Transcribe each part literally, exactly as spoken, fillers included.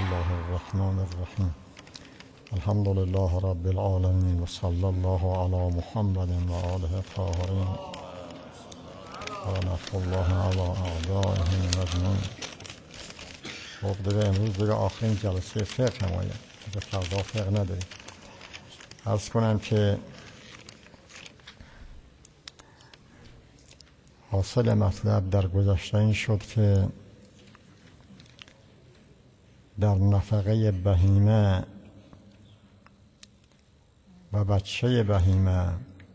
الله الرحمن الرحیم. الحمد لله رب العالمین و صلی الله علی محمد و آله الطاهرین و لعنت الله علی اعدائهم اجمعین. خب دیگه امروز دیگه آخرین جلسه فقه نمایه، دیگه فردا فقه نداریم. عرض کنم که حاصل مطلب در گذشته این شد که در نفقه بهیمه و بچه بهیمه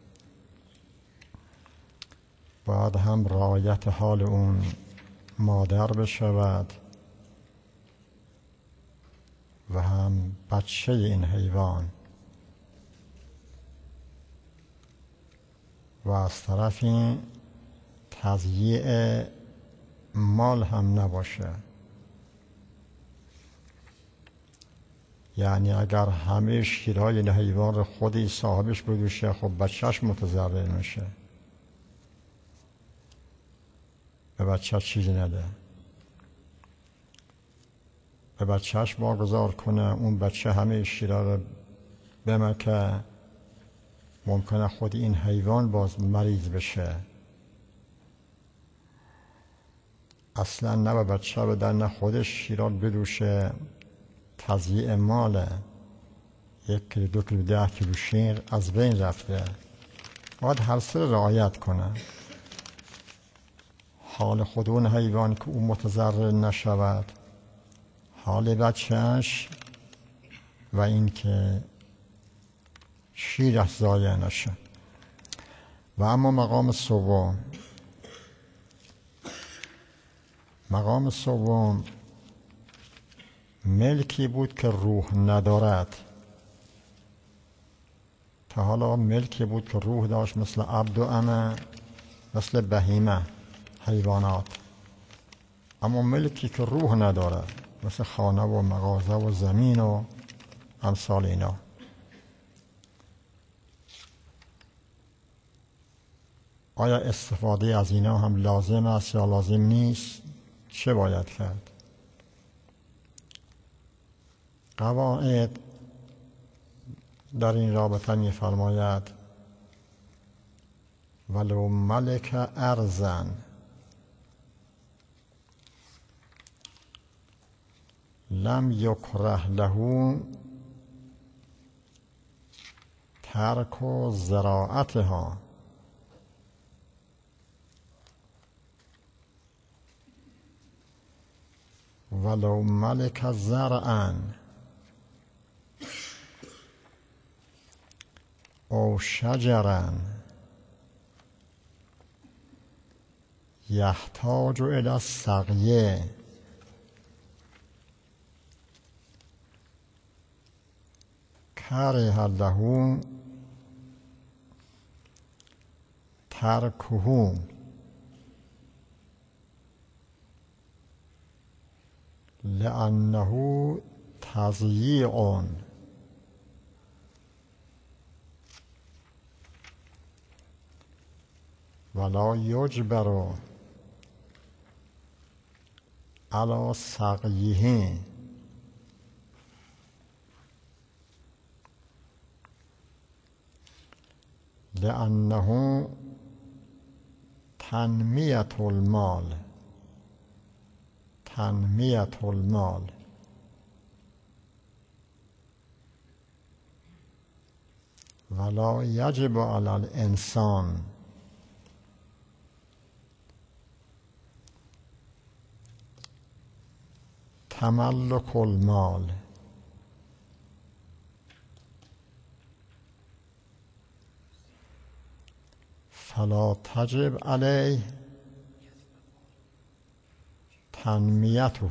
باید هم رعایت حال اون مادر بشود و هم بچه این حیوان، و از طرفی تضییع مال هم نباشه. یعنی اگر همه شیرهای این حیوان رو خودی صاحبش بدوشه، خب بچهش متضرر میشه، به بچهش چیزی نده، به بچهش واگذار کنه. اون بچه همه شیرها رو بمکه، ممکنه خود این حیوان باز مریض بشه. اصلا نه به بچه بدن نه خودش شیرها بدوشه. تضییع ماله. یک کیلو دو کیلو ده کیلو شیر از بین رفته. باید هر سه رعایت کنه، حال خود اون حیوان که اون متضرر نشود، حال بچهش، و این که شیرش ضایع نشه. و اما مقام سوم، مقام سوم ملکی بود که روح ندارد. تا حالا ملکی بود که روح داشت، مثل عبد و امه، مثل بهیمه حیوانات. اما ملکی که روح ندارد، مثل خانه و مغازه و زمین و امثال اینا. آیا استفاده از اینا هم لازم است یا لازم نیست؟ چه باید کرد؟ قواعد در این رابطه می فرماید ولو ملک ارضا لم یکره له ترک زراعتها ولو ملک زرعا او شجرا یحتاج الی السقی کره له ترکه لأنه تضییع ولا یجبر علی سقیه لأنه تنمیة المال تنمیة المال ولا یجب علی الانسان تملک المال. فلا تجب علیه تنمیته.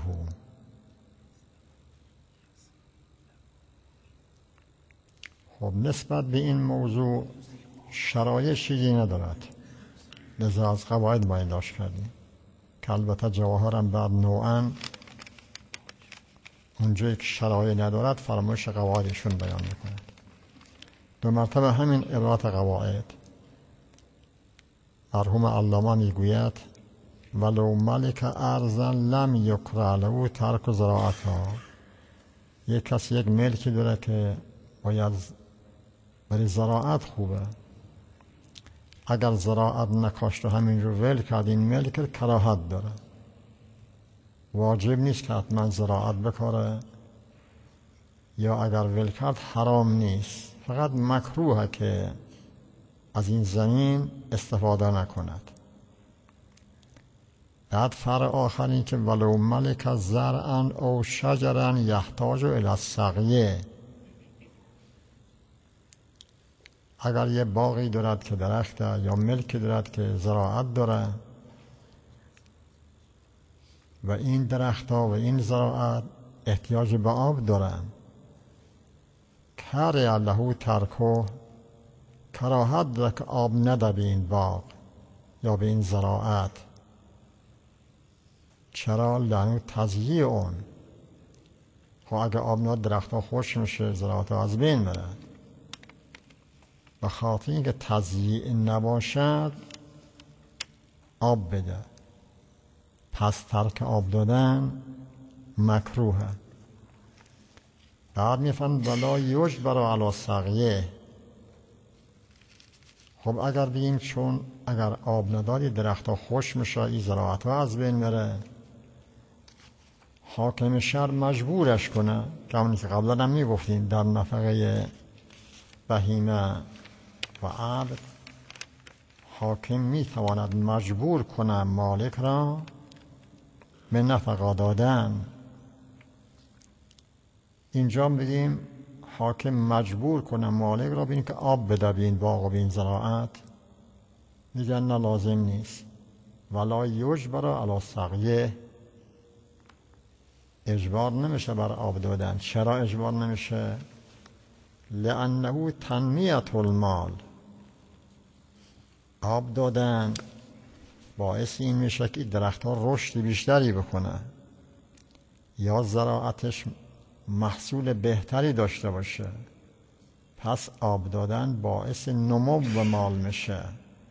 خب نسبت به این موضوع شرایط چیزی ندارد، لذا از قواعد باید داشت کردیم که البته جواهرم بعد نوعا اونجایی که شرایط ندارد فرمایش قواعدشون بیان میکند. دو مرتبه همین عبارت قواعد. مرحوم علامه میگوید ولو ملک ارضا لم یکره له ترک زراعتها یک کسی یک ملکی داره که باید برای زراعت خوبه، اگر زراعت نکاشت و همینجور ول کرد این ملک کراهت داره. واجب نیست که حتما زراعت بکاره، یا اگر ول کرد حرام نیست، فقط مکروهه که از این زمین استفاده نکند. بعد فرع آخر این که ولو ملک زرعا او شجرا یحتاج الی السقیه، اگر یه باغی دارد که درخته یا ملکی دارد که زراعت داره و این درختها و این زراعت احتیاج به آب دارن، کره له ترکه، کراهت داره که آب نده به این باغ یا به این زراعت. چرا؟ لانه تضییع اون، خب اگه آب نده درختها خشک میشه، زراعت ها از بین میره. به خاطر اینکه تضییع نباشد آب بده، پس ترک آب دادن مکروهه. بعد میفهمد ولا یجبر علی السقیه. خب اگر بگیم چون اگر آب ندادی درختها خشک میشه، این زراعت ها از بین میره، حاکم شهر مجبورش کنه، که همونی که قبلا هم میگفتیم در نفقه بهیمه و عبد حاکم میتواند مجبور کنه مالک را به نفقه دادن. اینجا بگیم حاکم مجبور کنه مالک را ببین که آب بده به این باغ و به این زراعت، میگن نه لازم نیست. ولا یجبر علی السقیه، اجبار نمیشه بر آب دادن. چرا اجبار نمیشه؟ لانه تنمیة المال، آب دادن باعث این میشه که درخت ها رشد بیشتری بکنه یا زراعتش محصول بهتری داشته باشه، پس آب دادن باعث نمو و مال میشه.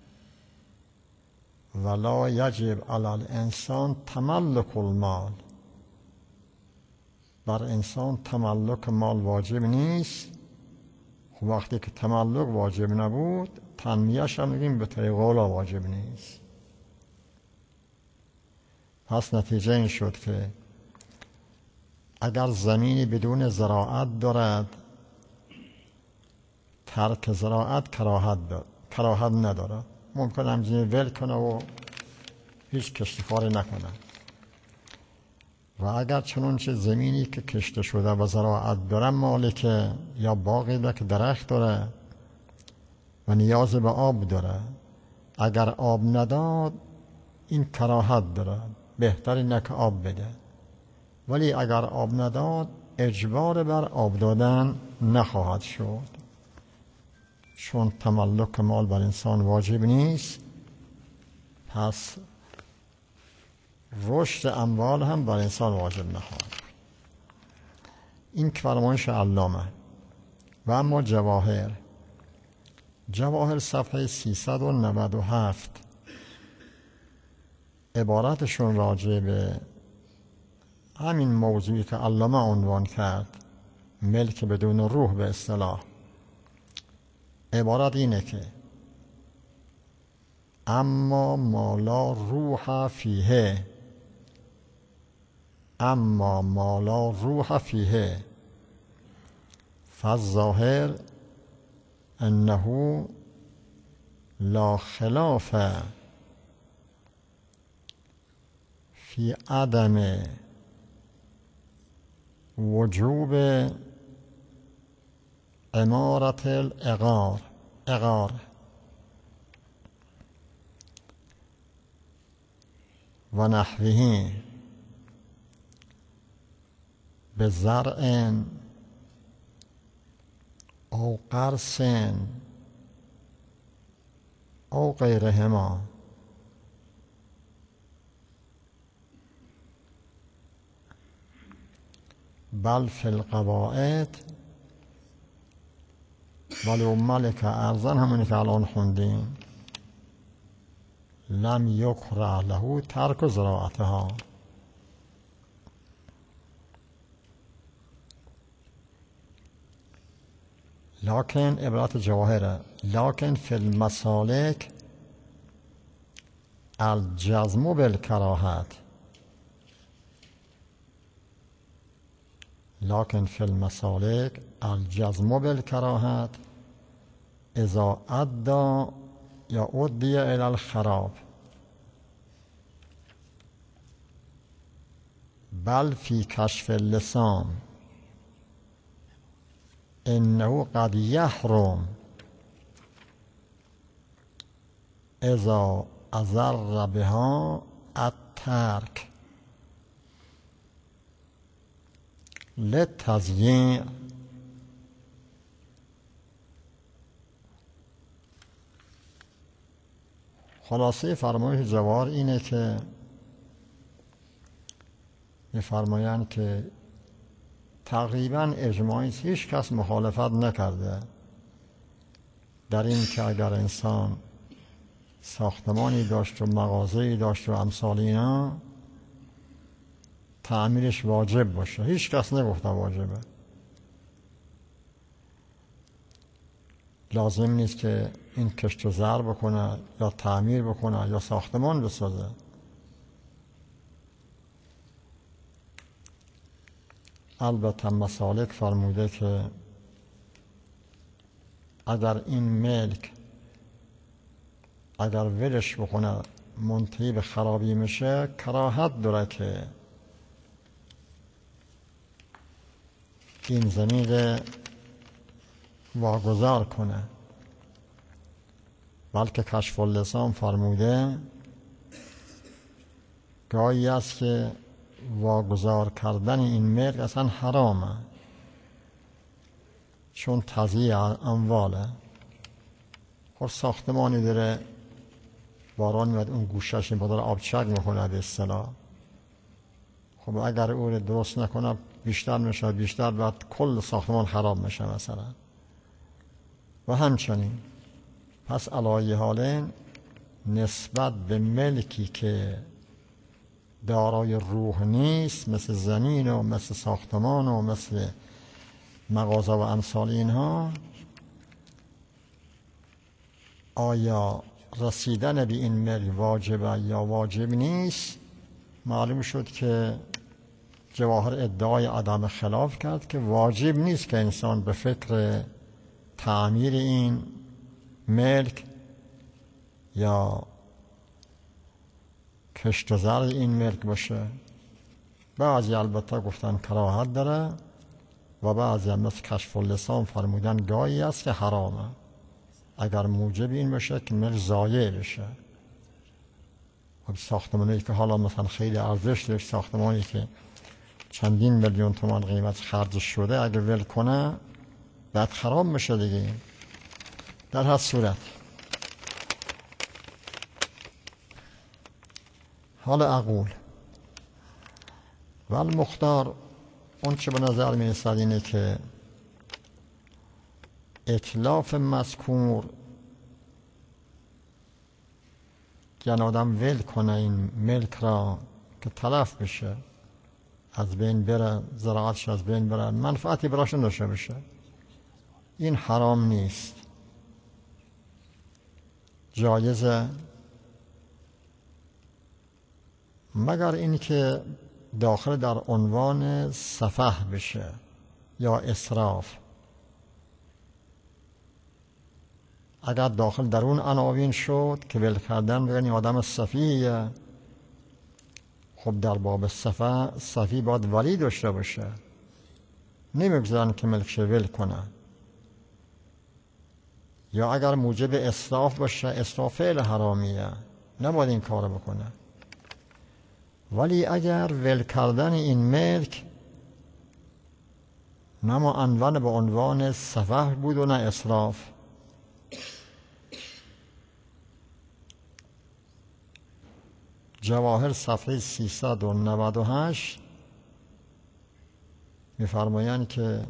ولا یجب علی الانسان تملک المال، بر انسان تملک مال واجب نیست. خب وقتی که تملک واجب نبود، تنمیه‌اش هم میگیم به طریق اولا واجب نیست. پس نتیجه این شد که اگر زمینی بدون زراعت دارد، ترک زراعت کراهت دارد، کراهت ندارد. ممکن همچنین ول کنه و هیچ کشتکاری نکنه. و اگر چنانچه زمینی که کشته شده و زراعت داره مالک، یا باغی داره که درخت داره و نیاز به آب داره، اگر آب نداد این کراهت داره، بهتری نه که آب بده. ولی اگر آب نداد اجبار بر آب دادن نخواهد شد، چون تملک مال بر انسان واجب نیست. پس رشد اموال هم بر انسان واجب نخواهد. این فرمایش علامه. و اما جواهر، جواهر صفحه سیصد و نود و هفت عبارتشون راجع به همین موضوعی که علامه عنوان کرد، ملک بدون روح به اصطلاح. عبارت اینه که اما ما لا روح فیه، اما ما لا روح فیه فالظاهر انه لا خلاف فی عدم وجوب عمارت الاغار، اغار و نحوه به زرع او قرص او غیرهما، بل فی القواعد ولو ملک ارضا، همونی که الان خوندیم، لم یکره له ترک زراعتها. لکن عبارت جواهره، لکن فی المسالک الجزم بالکراهت، لكن في المسالك الجزم بالكراهة إذا أدى يؤدي إلى الخراب، بل في كشف اللسان إنه قد يحرم إذا أضر بها الترك للتضییع. خلاصه فرمایش جواهر اینه که می‌فرمایند که تقریبا اجماعی هیچ کس مخالفت نکرده در این که اگر انسان ساختمانی داشت و مغازه‌ای داشت و امثال اینا تعمیرش واجب باشه. هیچ کس نگفته واجبه. لازم نیست که این کشت و زر بکنه یا تعمیر بکنه یا ساختمان بسازه. البته مسالک فرموده که اگر این ملک اگر ولش بکنه منتهی به خرابی میشه، کراهت داره که این زمین واگذار کنه. بلکه کشف اللسان فرموده گاهی است که واگذار کردن این ملک اصلا حرامه، چون تضییع امواله. خب ساختمانی داره باران میاد اون گوشش این پدر آبچک میکنه به اصطلاح، خب اگر او رو درست نکنه بیشتر میشه بیشتر بعد کل ساختمان خراب میشه مثلا. و همچنین پس علایه حالین نسبت به ملکی که دارای روح نیست، مثل زمین و مثل ساختمان و مثل مغازه و امثال اینها، آیا رسیدن به این ملک واجبه یا واجب نیست؟ معلوم شد که جواهر ادعای عدم خلاف کرد که واجب نیست که انسان به فکر تعمیر این ملک یا کشت و زر این ملک باشه. بعضی البته گفتن کراهت داره و بعضی هم مثل کشف اللسان فرمودن گاهی است که حرامه اگر موجب این باشه که ملک ضایع بشه. خب ساختمانی که حالا مثلا خیلی ارزش داشت، ساختمانی که چندین میلیون تومان قیمت خرج شده، اگه ول کنه بعد خراب میشه دیگه. در هر صورت حال اقول و المختار، اون چه به نظر می رسد اینه که اتلاف مذکور یعنی آدم ول کنه این ملک را که تلف بشه، از بین بره، زراعتش از بین بره، منفعتی براش نداشته بشه، این حرام نیست، جایزه، مگر این که داخل در عنوان سفه بشه یا اسراف. اگر داخل در اون عناوین شد که ول کردن بگن این آدم سفیه، خب در باب سفه سفی باید ولی داشته باشه، نمیگذارن که ملکش ول کنه. یا اگر موجب اسراف باشه، اسراف فعل حرامیه، نباید این کار بکنه. ولی اگر ول کردن این ملک نه معنون به عنوان سفه بود و نه اسراف، جواهر صفحه سیصد و نود و هشت می‌فرمایند که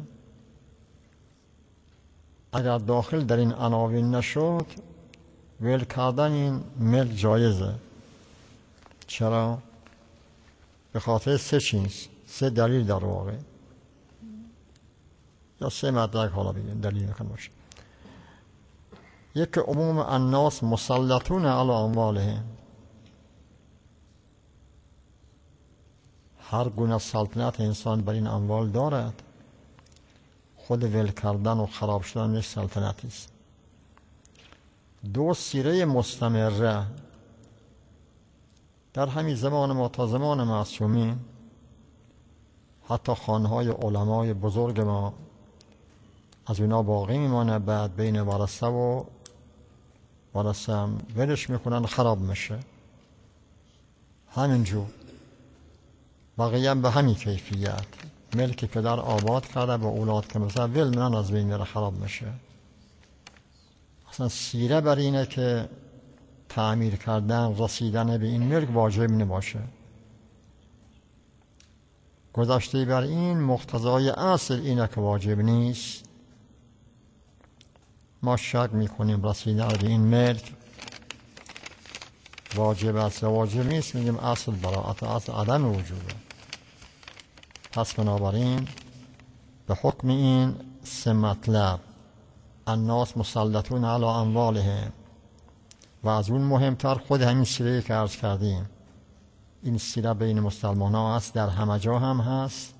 اگر داخل در این عناوین نشد، ول کردن این ملک جایزه. چرا؟ به خاطر سه چیز، سه دلیل در واقع. یا سه مدرک حالا بگیم دلیل میخواد باشه. یک عموم الناس مسلطون علی اموالهم، هر گونه سلطنت انسان بر این اموال دارد، خود ول کردن و خراب شدن یک سلطنتی است. دو، سیره مستمره در همین زمان ما تا زمان معصومین، حتی خانهای علمای بزرگ ما از اونا باقی میمانه، بعد بین ورثه و ورثه هم ولش میکنن، خراب میشه. همینجور بقیه هم به همین کیفیت، ملک پدر آباد کرده با اولاد که مثلا ول منن از بین میره، خراب میشه. اصلا سیره بر اینه که تعمیر کردن، رسیدن به این ملک واجب نباشه. گذشته بر این مقتضای اصل اینه که واجب نیست. ما شک میکنیم رسیدن به این ملک واجب است یا واجب نیست، میگیم اصل براءت، اصل عدم وجوده. پس بنابراین به حکم این سه مطلب، الناس مسلطون علی اموالهم، و از اون مهمتر خود همین سیره که عرض کردیم، این سیره بین مسلمان ها هست، در همه جا هم هست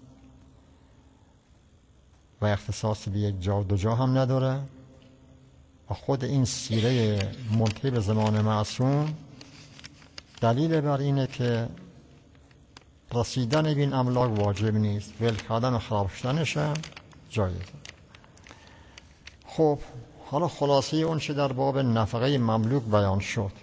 و اختصاص به یک جا دو جا هم نداره. و خود این سیره منتهی به زمان معصوم دلیل بر اینه که رسیدن به این املاک واجب نیست، ول کردن و خراب شدنش هم جایزه. خب حالا خلاصه اون چه در باب نفقه مملوک بیان شد.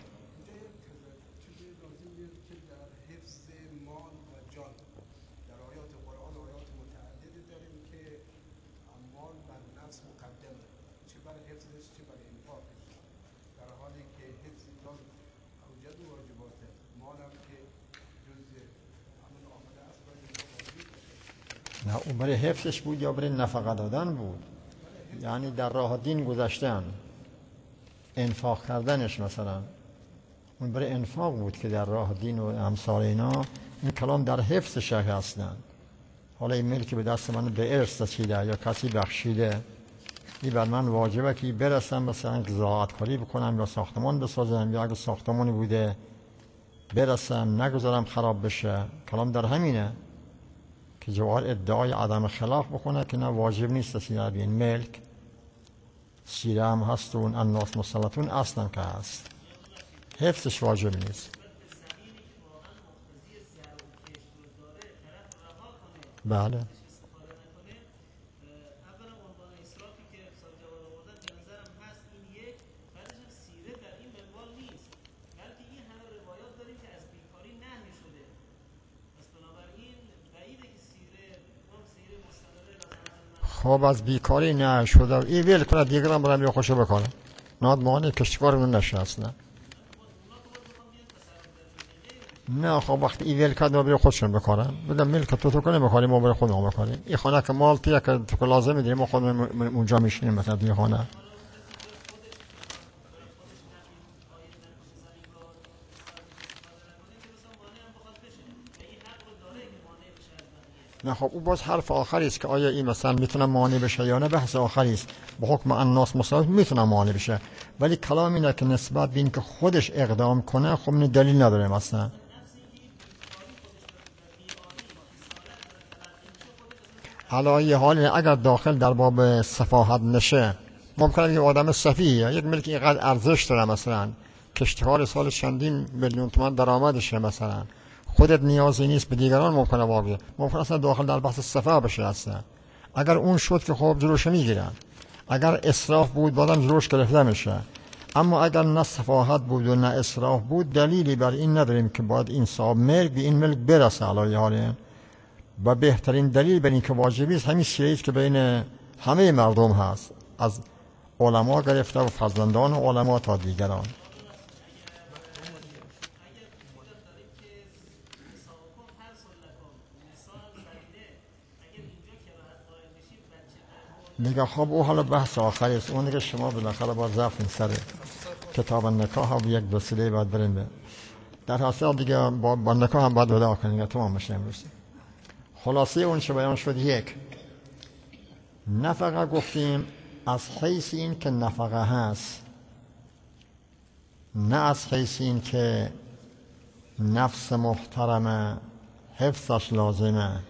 نه اون برای حفظش بود یا برای نفقه دادن بود؟ یعنی در راه دین گذشتن، انفاق کردنش مثلا، اون برای انفاق بود که در راه دین و امثال اینا. این کلام در حفظش هستن. حالا این ملک به دست من به ارث رسیده یا کسی بخشیده، این بر من واجبه که برسم مثلا زراعت کاری بکنم یا ساختمان بسازم، یا اگه ساختمانی بوده برسم نگذارم خراب بشه. کلام در همینه که جوار ادعای عدم خلاف بکنه که نه واجب نیست رسیدن به این ملک. سیره هم هست و اون الناس مسلطون اصلا که هست، حفظش واجب نیست. بله خب از بیکاری نه شده این ویل کنه دیگر هم برم یا خوشو بکنه، ناد مانه کشتکارمون نشه اصلا. نه خب وقتی این ویل کنه برای خودشون بکنن، بدم ملک تو تو کنه بکنیم ما برای خودمون بکنیم. این خانه که مال تیه که تو لازم داریم ما خودمون اونجا میشینیم مثلا توی خانه. نه خب او باز حرف آخری است که آیا این مثلا میتونه مانع بشه یا نه، بحث آخری است. به حکم الناس مسلط میتونه مانع بشه، ولی کلام اینه که نسبت به این که خودش اقدام کنه خب این دلیل نداره. مثلا علی حال اگر داخل در باب سفاهت نشه، ممکنه یه آدم سفیه یک ملک اینقدر ارزش داره، مثلا کشتکار سال چندین میلیون تومان درآمدشه، مثلا خودت نیازی نیست به دیگران، ممکنه واقعا ممکنه اصلا داخل در بحث سفاه بشه. اصلا اگر اون شد که خب جلوش میگیرن، اگر اسراف بود بازم جلوش گرفته میشه. اما اگر نه سفاهت بود و نه اسراف بود، دلیلی بر این نداریم که باید این صاحب ملک به این ملک برسه علی حال. و بهترین دلیل بر این که واجبی است همین سیره است که بین همه مردم هست، از علما گرفته و فرزندان علما تا دیگران. دیگه خب او حالا بحث آخری است، اون دیگه شما بالاخره باید ضعف سر کتاب نکاح و یک وسیله باید بریم به در حاصل دیگه با, با نکاح هم باید وداع کنیم، تمام بشه امروز. خلاصه اون چه بیان شد، یک، نفقه گفتیم از حیث این که نفقه هست، نه از حیث این که نفس محترمه حفظش لازمه.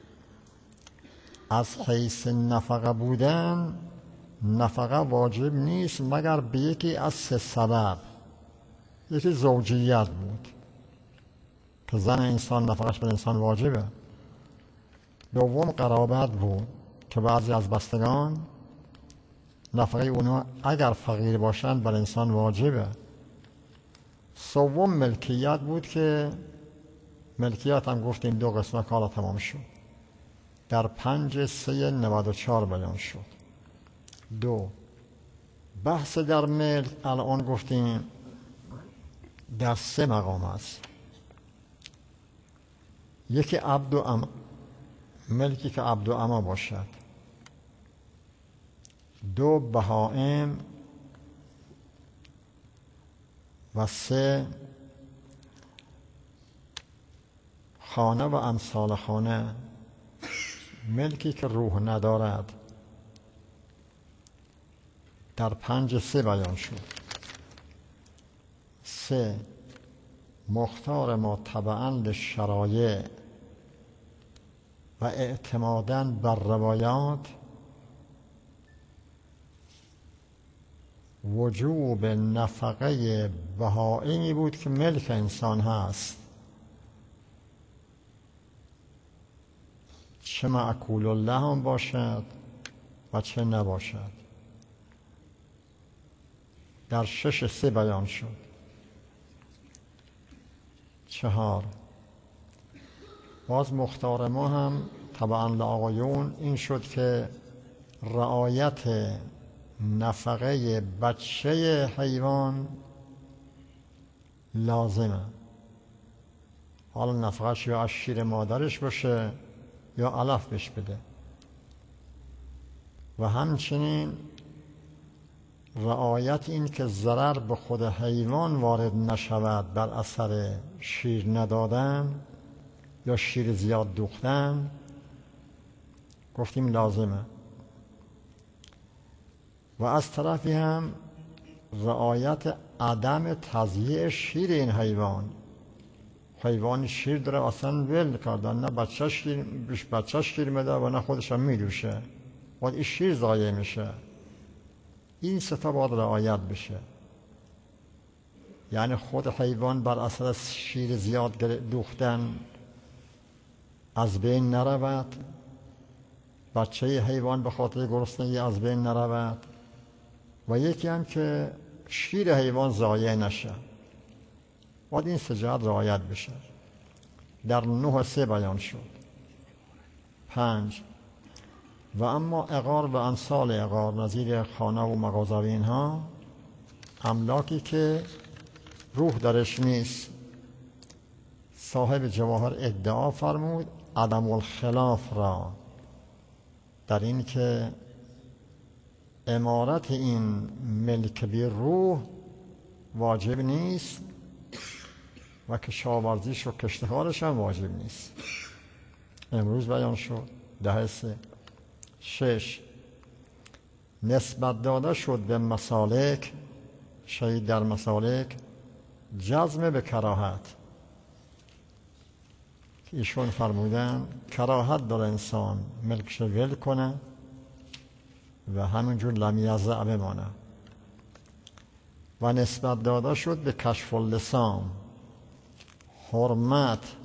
از حیث نفقه بودن، نفقه واجب نیست مگر به یکی از سه سبب. یکی زوجیت بود که زن انسان نفقش به انسان واجبه. دوم قرابت بود که بعضی از بستگان نفقه اونا اگر فقیر باشند بر انسان واجبه. سوم ملکیت بود که ملکیت هم گفتیم دو قسمه کالا تمام شد. در پنج سه نود و چهار بیان شد. دو بحث در ملک الان گفتیم در سه مقام است. یکی عبد و اما، ملکی که عبد و اما باشد. دو بهائم و سه خانه و امثال خانه، ملکی که روح ندارد. در پنج سه بیان شد. سه مختار ما تبعاً للشرایع و اعتماداً بر روایات وجوب نفقه بهائمی بود که ملک انسان هست، چه معکول اللحم باشد و چه نباشد. در شش سه بیان شد. چهار باز مختار ما هم طبعا لآقایون این شد که رعایت نفقه بچه حیوان لازمه. حالا نفقهش یا از شیر مادرش باشه یا علف بهش بده. و همچنین رعایت این که ضرر به خود حیوان وارد نشود بر اثر شیر ندادن یا شیر زیاد دوختن، گفتیم لازمه. و از طرفی هم رعایت عدم تضییع شیر این حیوان. حیوان شیر داره اصلا ول کردن، نه بچهش شیر بچهش شیر میده و نه خودش هم میدوشه، باید این شیر ضایع میشه. این سه تا باید رعایت بشه. یعنی خود حیوان بر اثر شیر زیاد دوختن از بین نرود، بچه حیوان به خاطر گرسنگی از بین نرود، و یکی هم که شیر حیوان ضایع نشه. باید این سه جهت رعایت بشه. در نه سه بیان شد. پنج و اما عقار و امثال عقار، نظیر خانه و مغازه و اینها، املاکی که روح درش نیست. صاحب جواهر ادعا فرمود عدم الخلاف را در این که امارت این ملک بی روح واجب نیست و کشاورزیش و کشتکارش هم واجب نیست. امروز بیان شد. ده سه. شش نسبت داده شد به مسالک، شهید در مسالک جزم به کراهت. ایشون فرمودن کراهت داره انسان ملکش ول کنه و همینجور لمیزع بمانه. و نسبت داده شد به کشف اللسان، حرمت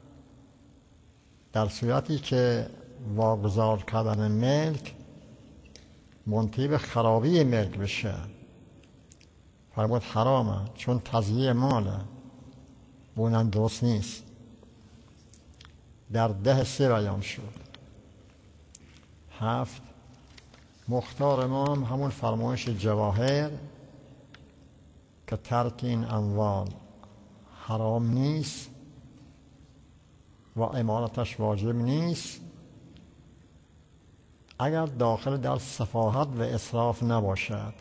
در صورتی که واگذار کردن ملک منتهی به خرابی ملک بشه. فرمود حرامه چون تضییع ماله، بونن درست نیست. در ده سه بیان شد. هفت مختار ما هم همون فرمایش جواهر که ترک این اموال حرام نیست و امارتش واجب نیست اگر داخل در سفاهت و اسراف نباشد.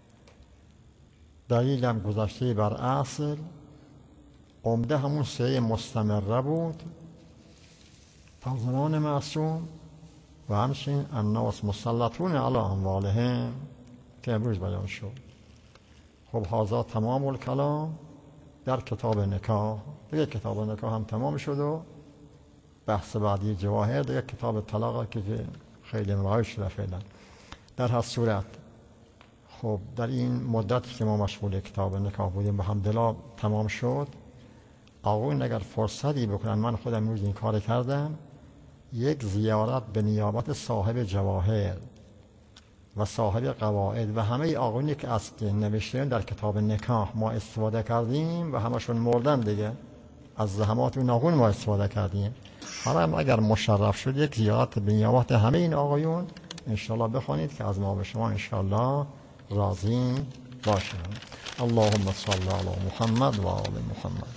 دلیلم گذشته بر اصل عمده همون سه مستمره بود تا زمان معصوم و همچنین الناس مسلطون علی اموالهم که امروز بیان شد. خب هذا تمام الکلام در کتاب نکاح. دیگه کتاب نکاح هم تمام شد و بحث بعدی جواهر دیگه کتاب طلاق که خیلی رایج شده فعلا. در هر صورت خب در این مدت که ما مشغول کتاب نکاح بودیم به حمدالله تمام شد. آقایون اگر فرصتی بکنن، من خودم امروز این کار کردم، یک زیارت به نیابت صاحب جواهر و صاحب قواعد و همه آقایونی که از نوشتن در کتاب نکاح ما استفاده کردیم و همشون مردن دیگه، از زحمات اون آقایون ما استفاده کردیم. حالا اگر مشرف شد یک زیارت به نیابت همه این آقایون انشالله بخوانید که از ما به شما انشالله راضی باشند. اللهم صل علی محمد و آل محمد.